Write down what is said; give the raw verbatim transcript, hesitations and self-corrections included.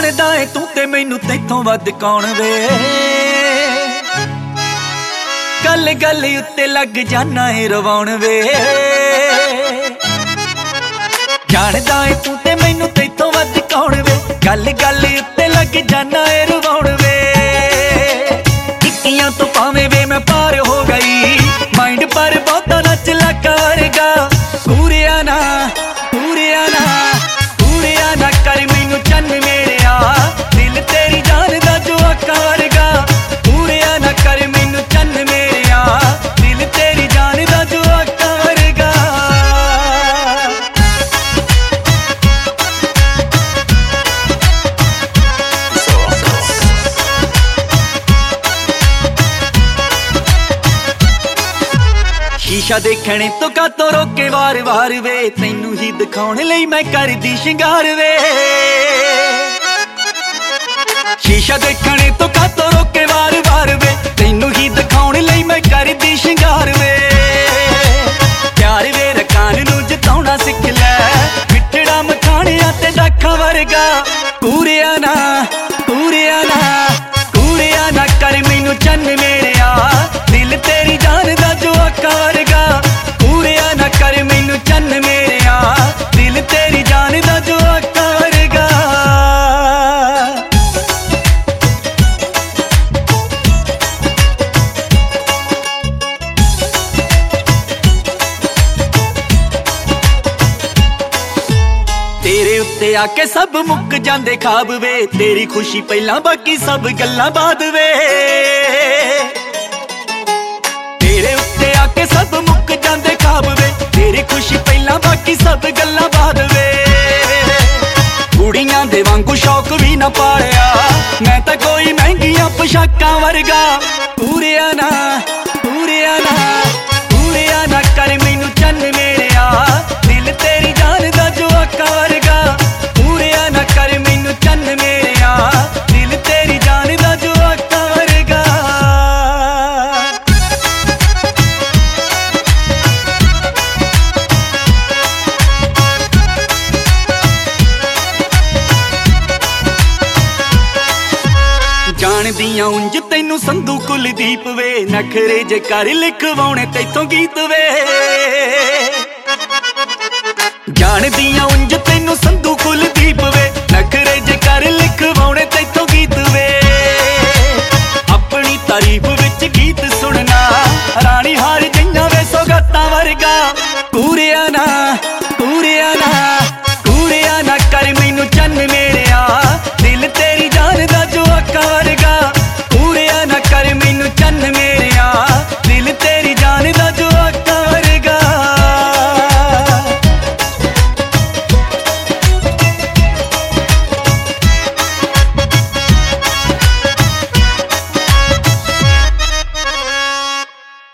ਜਾਣਦਾ ਏ ਤੂੰ ਤੇ ਮੈਨੂੰ ਤੈਥੋਂ ਵੱਧ ਕੌਣ ਵੇ। ਗੱਲ ਗੱਲ ਉੱਤੇ ਲੱਗ ਜਾਨਾ ਏ ਰਵਾਉਣ ਵੇ। ਜਾਣਦਾ ਏ ਤੂੰ ਤੇ ਮੈਨੂੰ ਤੈਥੋਂ ਵੱਧ ਕੌਣ ਵੇ। ਗੱਲ ਗੱਲ ਉੱਤੇ ਲੱਗ ਜਾਨਾ ਏ ਰਵਾਉਣ ਵੇ। ਟਿੱਕੀਆਂ ਤੋਂ ਭਾਵੇਂ ਵੇ ਮੈਂ ਪਾਰ ਹੋ ਗਈ, ਮਾਈਂਡ ਪਰ ਬਹੁਤਾ ਨੱਚ ਲੱਗਾ ਵਰਗਾ। ਪੂਰਿਆ ਨਾ ਪੂਰਿਆ ਨਾ ਪੂਰਿਆ ਨਾ ਕਰ ਮੈਨੂੰ ਚੰਨ ਮੇਰਿਆ, ਦਿਲ ਤੇਰੀ ਜਾਨ ਦਾ ਜੋ ਆਕਾ ਵਰਗਾ। ਪੂਰਿਆ ਨਾ ਕਰ ਮੈਨੂੰ ਚੰਨ ਮੇਰਿਆ, ਦਿਲ ਤੇਰੀ ਜਾਨ ਦਾ ਜੋ ਆਕਾ ਵਰਗਾ। ਸ਼ੀਸ਼ਾ ਦੇਖਣੇ ਤੋਂ ਕਾਤੋਂ ਰੋਕੇ ਵਾਰ ਵਾਰ ਵੇ, ਤੈਨੂੰ ਹੀ ਦਿਖਾਉਣ ਲਈ ਮੈਂ ਕਰਦੀ ਸ਼ਿੰਗਾਰ ਵੇ। ਸ਼ੀਸ਼ਾ ਦੇਖਣੇ ਤੋਂ ਕਾਤੋਂ ਰੋਕੇ ਵਾਰ ਵਾਰ ਵੇ, ਤੈਨੂੰ ਹੀ ਦਿਖਾਉਣ ਲਈ ਮੈਂ ਕਰਦੀ ਸ਼ਿੰਗਾਰ ਵੇ। ਪਿਆਰ ਵੇ ਰਕਾਨ ਨੂੰ ਜਿਤਾਉਣਾ ਸਿੱਖ ਲੈ, ਮਿੱਠੜਾ ਮਖਾਣਿਆਂ ਤੇ ਦਾਖਾਂ ਵਰਗਾ। ਪੂਰਿਆ ਨਾ ਪੂਰਿਆ ਨਾ ਪੂਰਿਆ ਨਾ ਕਰ ਮੈਨੂੰ ਚੰਨ ਮੇਰਿਆ, ਦਿਲ ਤੇਰੀ ਜਾਨ ਦਾ ਜੋ ਆਕਾ ਵਰਗਾ। ਪੂਰਿਆ ਨਾ ਕਰ ਮੈਨੂੰ ਚੰਨ ਮੇਰਿਆ, ਦਿਲ ਤੇਰੀ ਜਾਨ ਦਾ ਜੋ ਆਕਾ ਵਰਗਾ। ਤੇਰੇ ਉੱਤੇ ਆ ਕੇ ਸਭ ਮੁੱਕ ਜਾਂਦੇ ਖਾਬ ਵੇ, ਤੇਰੀ ਖੁਸ਼ੀ ਪਹਿਲਾਂ ਬਾਕੀ ਸਭ ਗੱਲਾਂ ਬਾਅਦ ਵੇ। ਤੇਰੇ ਉੱਤੇ ਆ ਕੇ ਸਭ ਮੁੱਕ ਜਾਂਦੇ ਖਾਬ ਵੇ, ਤੇਰੀ ਖੁਸ਼ੀ ਪਹਿਲਾਂ ਬਾਕੀ ਸਭ ਗੱਲਾਂ ਬਾਅਦ ਵੇ। ਕੁੜੀਆਂ ਦੇ ਵਾਂਗੂ ਸ਼ੌਕ ਵੀ ਨਾ ਪਾਲਿਆ ਮੈਂ ਤਾਂ ਕੋਈ ਮਹਿੰਗੀਆਂ ਪੋਸ਼ਾਕਾਂ ਵਰਗਾ। ਪੂਰਿਆ ਨਾ ਪੂਰਿਆ ਨਾ ਪੂਰਿਆ ਨਾ ਕਰ ਮੈਨੂੰ ਚੰਨ ਮੇਰਿਆ, ਦਿਲ ਤੇਰੀ ਜਾਨ ਦਾ ਜੋ ਆਕਾ ਵਰਗਾ। ਪੂਰਿਆ ਨਾ ਕਰ ਮੈਨੂੰ ਚੰਨ ਮੇਰਿਆ, ਦਿਲ ਤੇਰੀ ਜਾਨ ਦਾ ਜੋ ਆਕਾ ਵਰਗਾ। ਜਾਣਦੀਆਂ ਉਂਝ ਤੈਨੂੰ ਸੰਧੂ ਕੁਲਦੀਪ ਵੇ, ਨਖਰੇ ਜੇ ਕਰ ਲਿਖਵਾਉਣੇ ਤੈਥੋਂ ਗੀਤ ਵੇ। ਜਾਣਦੀਆਂ ਉਂਝ ਤੈਨੂੰ ਸੰਧੂ ਕੁਲਦੀਪ ਵੇ, ਨਖਰੇ ਜੇ ਕਰ ਲਿਖਵਾਉਣੇ ਤੈਥੋਂ ਗੀਤ ਵੇ। ਆਪਣੀ ਤਾਰੀਫ